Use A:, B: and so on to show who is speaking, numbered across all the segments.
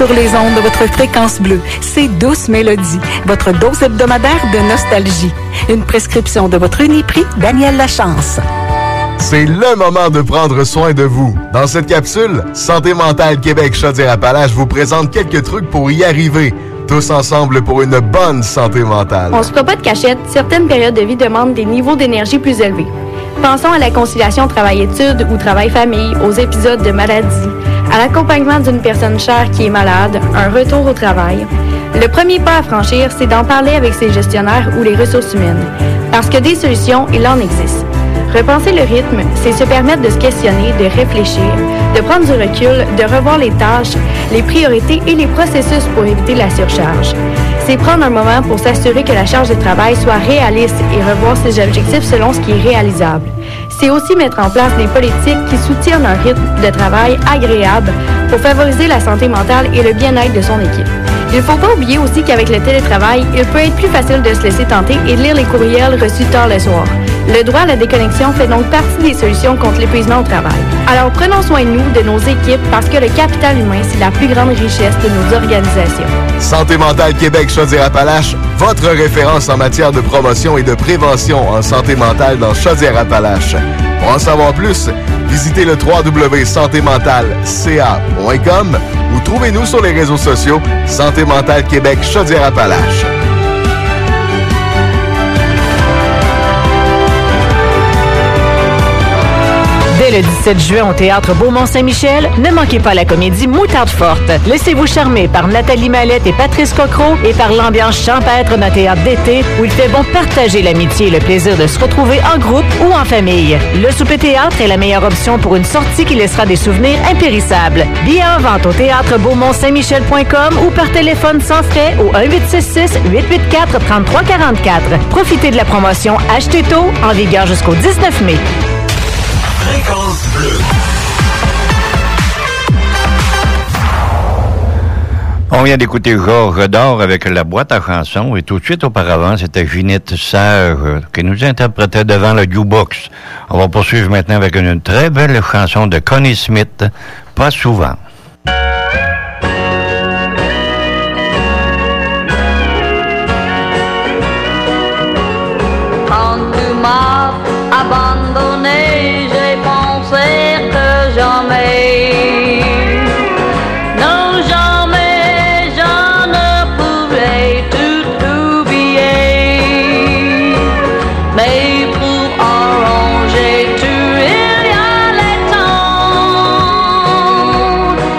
A: sur les ondes de votre fréquence bleue. C'est Douce Mélodie, votre dose hebdomadaire de nostalgie. Une prescription de votre Uniprix, Daniel Lachance.
B: C'est le moment de prendre soin de vous. Dans cette capsule, Santé mentale Québec Chaudière-Appalaches vous présente quelques trucs pour y arriver. Tous ensemble pour une bonne santé mentale.
C: On se fera pas de cachette, certaines périodes de vie demandent des niveaux d'énergie plus élevés. Pensons à la conciliation travail-études ou travail-famille, aux épisodes de maladie, à l'accompagnement d'une personne chère qui est malade, un retour au travail. Le premier pas à franchir, c'est d'en parler avec ses gestionnaires ou les ressources humaines. Parce que des solutions, il en existe. Repenser le rythme, c'est se permettre de se questionner, de réfléchir, de prendre du recul, de revoir les tâches, les priorités et les processus pour éviter la surcharge. C'est prendre un moment pour s'assurer que la charge de travail soit réaliste et revoir ses objectifs selon ce qui est réalisable. C'est aussi mettre en place des politiques qui soutiennent un rythme de travail agréable pour favoriser la santé mentale et le bien-être de son équipe. Il ne faut pas oublier aussi qu'avec le télétravail, il peut être plus facile de se laisser tenter et de lire les courriels reçus tard le soir. Le droit à la déconnexion fait donc partie des solutions contre l'épuisement au travail. Alors prenons soin de nous, de nos équipes, parce que le capital humain, c'est la plus grande richesse de nos organisations.
B: Santé mentale Québec Chaudière-Appalaches, votre référence en matière de promotion et de prévention en santé mentale dans Chaudière-Appalaches. Pour en savoir plus, visitez le www.santémentaleca.com ou trouvez-nous sur les réseaux sociaux Santé mentale Québec Chaudière-Appalaches.
D: Dès le 17 juin au Théâtre Beaumont-Saint-Michel, ne manquez pas la comédie Moutarde forte. Laissez-vous charmer par Nathalie Mallette et Patrice Cocro et par l'ambiance champêtre d'un théâtre d'été où il fait bon partager l'amitié et le plaisir de se retrouver en groupe ou en famille. Le souper théâtre est la meilleure option pour une sortie qui laissera des souvenirs impérissables. Billets en vente au théâtre beaumont-saint-michel.com ou par téléphone sans frais au 1-866-884-3344. Profitez de la promotion Achetez tôt en vigueur jusqu'au 19 mai.
E: Fréquence bleue.
F: On vient d'écouter Georges d'Or avec la boîte à chansons et tout de suite auparavant, c'était Ginette Serre qui nous interprétait devant le jukebox. On va poursuivre maintenant avec une très belle chanson de Connie Smith, Pas souvent.
G: Quand tu m'as abandonné, j'ai pensé que jamais, non jamais, je ne pourrais tout oublier. Mais pour arranger tout, il y a les temps.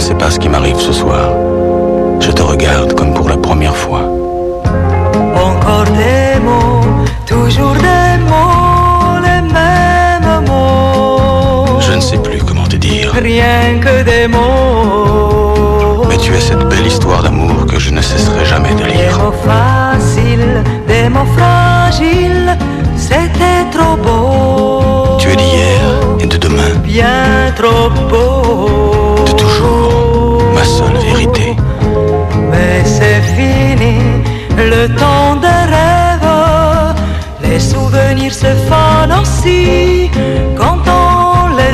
H: sais pas ce qui m'arrive ce soir. Je te regarde comme pour la première fois.
I: Encore des mots, toujours des mots, les mêmes mots.
H: Je ne sais plus comment te dire.
I: Rien que des mots.
H: Mais tu es cette belle histoire d'amour que je ne cesserai jamais de lire.
I: Des mots faciles, des mots fragiles, c'était trop beau.
H: Tu es d'hier et de demain.
I: Bien trop beau.
H: De toujours, ma seule vérité.
I: Mais c'est fini, le temps des rêves. Les souvenirs se fanent aussi quand on les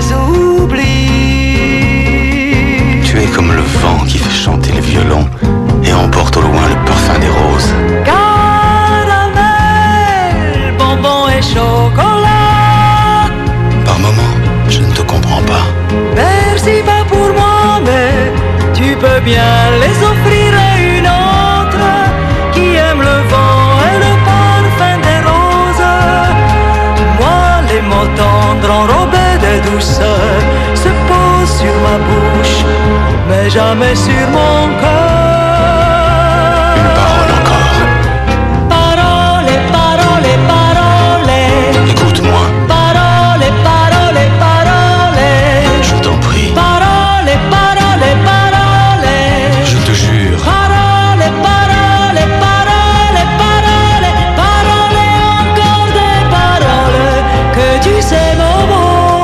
I: oublie.
H: Tu es comme le vent qui fait chanter les violons et emporte au loin le parfum des roses.
I: Caramel, bonbons et chocolat.
H: Par moments, je ne te comprends pas.
I: Merci pas pour moi, mais tu peux bien les offrir à une autre qui aime le vent et le parfum des roses. Moi, les mots tendres enrobés de douceur se posent sur ma bouche, mais jamais sur mon cœur.
H: Une parole encore.
I: Parole, parole, parole.
H: Écoute-moi.
I: Parole, parole, parole.
H: Je t'en prie.
I: Parole, parole, parole.
H: Je te jure.
I: Parole, parole, parole, parole. Parole, encore des paroles que tu sais mon mot.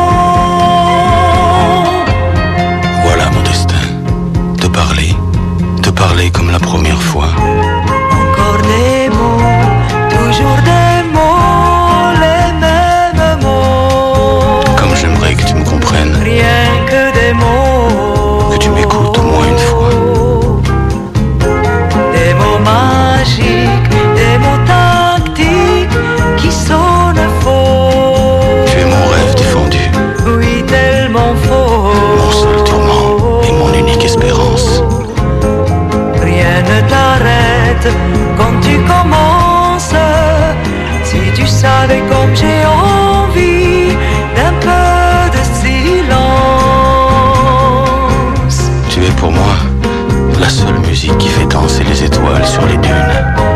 H: Voilà mon destin. Te parler comme la première fois.
I: Encore des mots, toujours des mots, les mêmes mots.
H: Comme j'aimerais que tu me comprennes.
I: Rien que des mots.
H: Que tu m'écoutes au moins une fois.
I: Des mots magiques, des mots tactiques qui sonnent faux.
H: Tu es mon rêve défendu.
I: Oui, tellement faux.
H: Mon seul tourment et mon unique espérance.
I: Rien ne t'arrête quand tu commences. Si tu savais comme j'ai envie d'un peu de silence.
H: Tu es pour moi la seule musique qui fait danser les étoiles sur les dunes.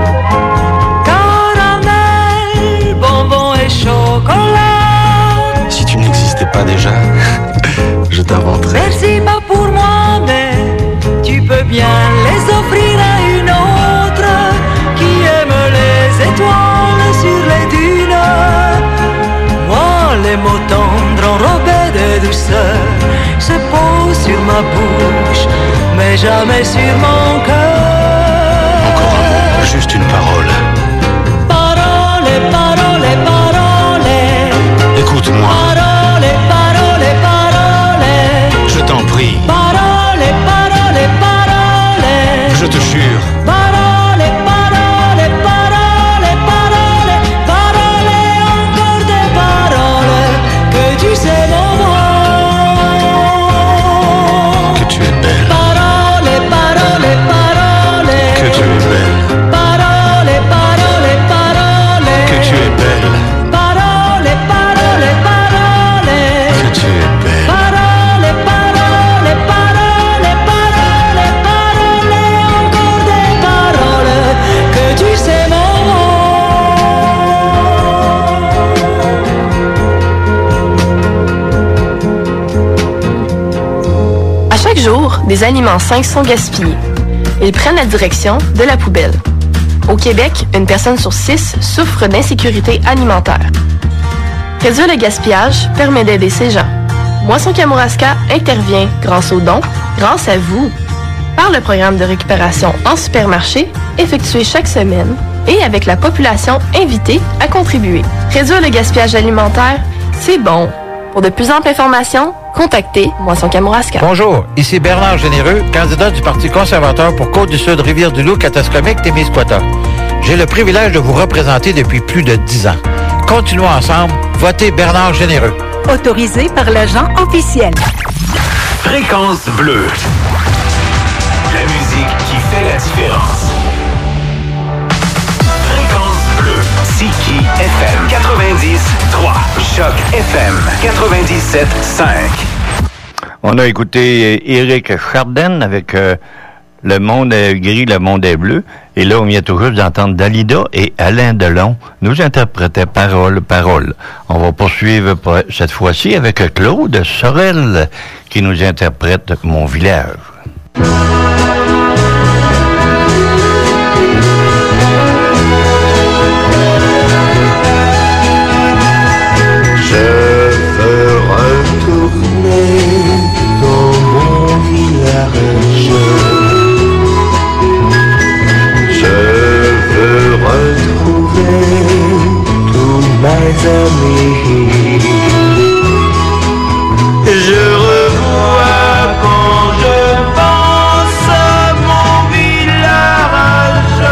I: Caramel, bonbons et chocolat.
H: Si tu n'existais pas déjà, je t'inventerais.
I: Merci pas pour moi, mais tu peux bien les offrir à une autre qui aime les étoiles sur les dunes. Moi, les mots tendres enrobés de douceur se posent sur ma bouche, mais jamais sur mon cœur.
H: Encore un mot, juste une parole.
I: Parole, parole, parole.
H: Écoute-moi.
I: Parole, parole, parole.
H: Je t'en prie.
I: Parole, parole, parole.
H: Je te jure.
I: Parole, parole, parole, parole. Parole, encore des paroles que tu sais mon mot.
H: Que tu es belle.
I: Parole, parole, parole.
H: Que tu es belle.
I: Parole, parole, parole.
H: Que tu es belle.
I: Parole, parole, parole.
H: Que tu es belle.
I: Parole, parole, parole, parole, parole, encore des paroles que tu sais mon mot. À chaque jour, des aliments sains sont gaspillés. Ils prennent la direction de la poubelle. Au Québec, une personne sur 6 souffre d'insécurité alimentaire. Réduire le gaspillage permet d'aider ces gens. Moisson Kamouraska intervient grâce aux dons, grâce à vous, par le programme de récupération en supermarché effectué chaque semaine et avec la population invitée à contribuer. Réduire le gaspillage alimentaire, c'est bon. Pour de plus amples informations, contactez Moisson Kamouraska.
J: Bonjour, ici Bernard Généreux, candidat du Parti conservateur pour Côte-du-Sud, Rivière-du-Loup, Katascomique, Témiscouata. J'ai le privilège de vous représenter depuis plus de 10 ans. Continuons ensemble, votez Bernard Généreux.
A: Autorisé par l'agent officiel.
E: Fréquence bleue. La musique qui fait la différence. Fréquence bleue. Siki FM 90.3. Choc FM 97.5.
F: On a écouté Éric Chardin avec Le monde est gris, le monde est bleu. Et là, on vient tout juste d'entendre Dalida et Alain Delon nous interprétaient Parole, Parole. On va poursuivre cette fois-ci avec Claude Sorel qui nous interprète Mon village.
K: Je veux retourner dans mon village. Je veux retrouver tous mes amis. Je revois quand je pense à mon village,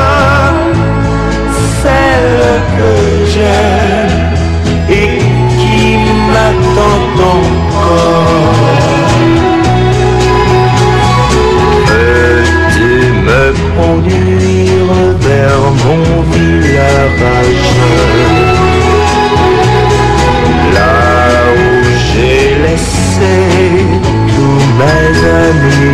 K: celle que j'aime et qui m'attend encore. Peux-tu me conduire vers mon village, là où j'ai laissé tous mes amis?